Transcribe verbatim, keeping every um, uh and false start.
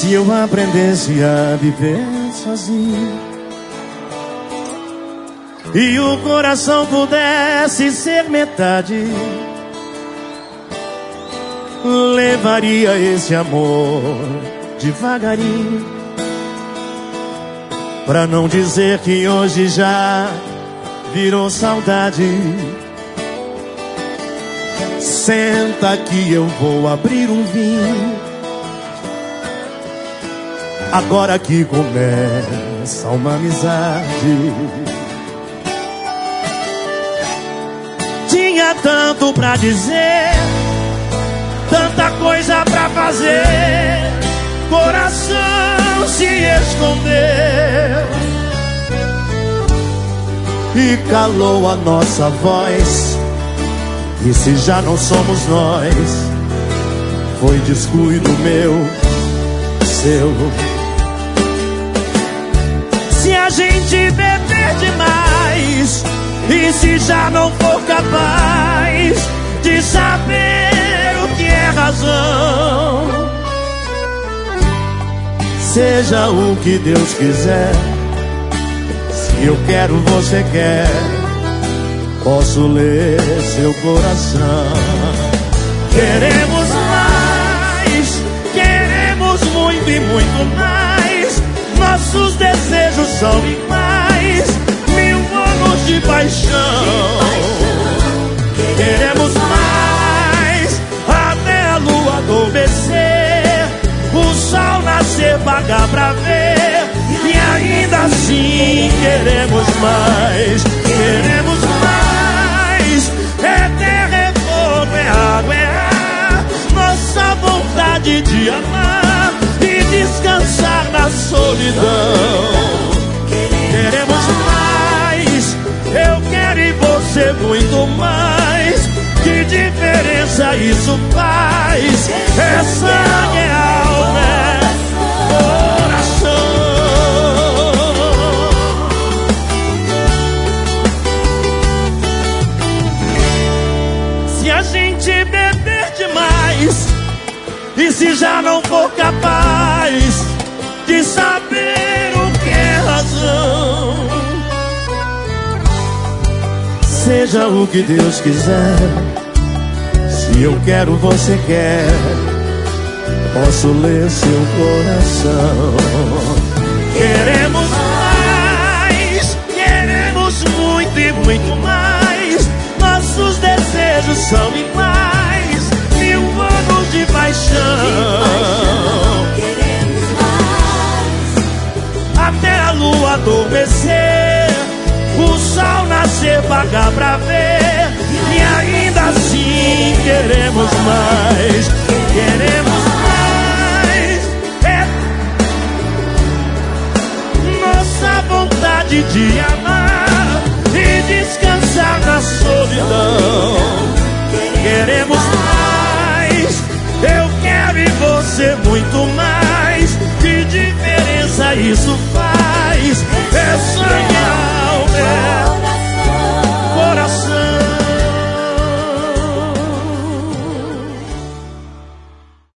Se eu aprendesse a viver sozinho e o coração pudesse ser metade, levaria esse amor devagarinho, pra não dizer que hoje já virou saudade. Senta que eu vou abrir um vinho, agora que começa uma amizade. Tinha tanto pra dizer, tanta coisa pra fazer, coração se escondeu e calou a nossa voz. E se já não somos nós, foi descuido meu, seu. Se a gente beber demais, e se já não for capaz de saber o que é razão, seja o que Deus quiser, se eu quero, você quer, posso ler seu coração. Queremos mais, queremos muito e muito mais. Nossos desejos são iguais, mil anos de paixão. Queremos mais, até a lua adormecer, o sol nascer, pagar pra ver. E ainda assim queremos mais, queremos mais. É terra, é fogo, é água, é ar, nossa vontade de amar e descansar na solidão. Queremos mais, eu quero e você muito mais. Que diferença isso faz? É sangue, é alma, é coração. Se a gente beber demais, e se já não for capaz de saber o que é razão, seja o que Deus quiser, se eu quero, você quer, posso ler seu coração. Queremos mais, queremos muito e muito mais. Nossos desejos são iguais, mil anos de paixão. Até a lua adormecer, o sol nascer, pagar pra ver. E ainda assim queremos mais, queremos mais. É nossa vontade de amar e descansar na solidão. Queremos mais, eu quero e você muito